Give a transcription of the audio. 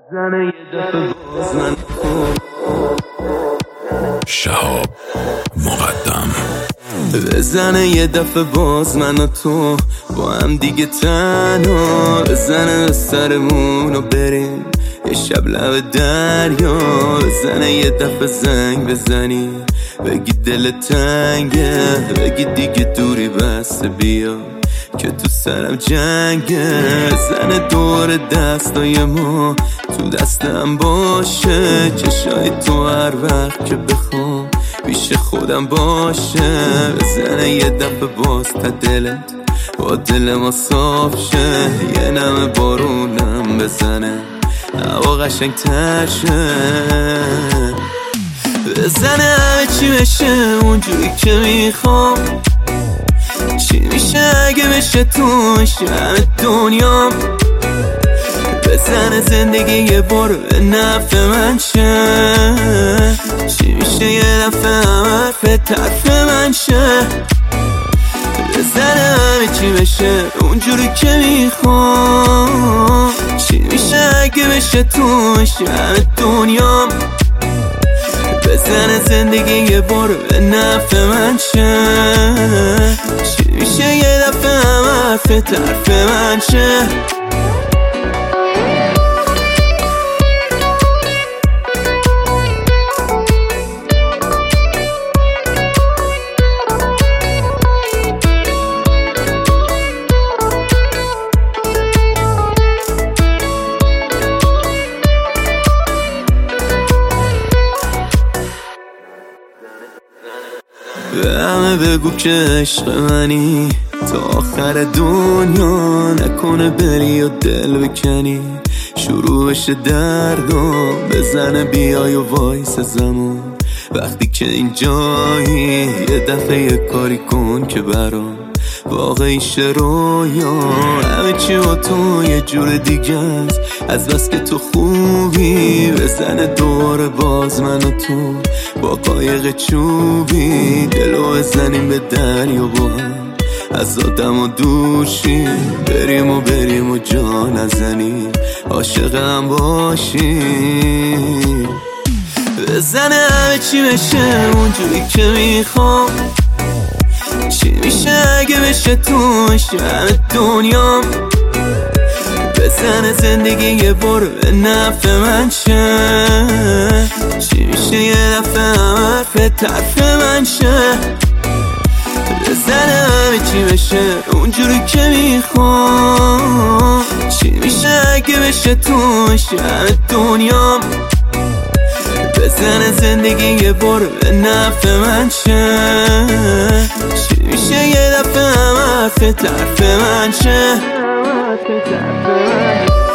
زنه یه دفعه باز من شهاب مقدم بزنه یه دفعه باز من و تو با هم دیگه تنها، بزنه به سرمون و بریم یه شب لب دریا، بزنه یه دفعه زنگ بزنی بگی دل تنگه، بگی دیگه دوری بسته بیا که تو سرم جنگه، زنه دور دستای ما تو دستم باشه، چشای تو هر وقت که بخوام پیش خودم باشه، بزنه یه دفعه باز تا دلت با دل ما صاف شه، یه نم بارونم بزنه هوا قشنگ تر شه، بزنه همه چی بشه اونجوری که میخوام، چی میشه اگه بشه تو بشه همه دنیام، بزنه زندگی یه بار به نفع من شه، چی میشه یه دفعه همه به طرف من شه، بزنه همه چی بشه اونجوری که میخوام، چی میشه اگه بشه تو بشه همه دنیام، بزنه زندگی یه بار به نفع من شه، چی میشه یه دفعه همه به طرف من شه. به همه بگو که عشق منی تا آخر دنیا، نکنه بری و دل بکنی شروع بشه دردم، بزنه بیای و وایس زمان وقتی که اینجایی، یه دفعه یه کاری کن که برام واقعی شه رویا، همه چی با تو یه جور دیگه است از بس که تو خوبی، بزنه دور باز من و تو با قایق چوبی، دلو بزنیم به دریا با هم از آدم و دوشیم، بریم و جا نزنیم عاشقم باشیم، بزنه همه چی بشه اونجوری که میخوام، چی میشه اگه بشه تو بشه همه دنیام، بزنه زندگی یه بار به نفع من شه، چی میشه یه دفعه همه به طرف من شه، بزنه همه چی بشه اونجوری که میخوام، چی میشه اگه بشه تو بشه همه دنیام، بزنه زندگی یه بار به نفع من شه، چی میشه یه دفعه همه به طرف من شه.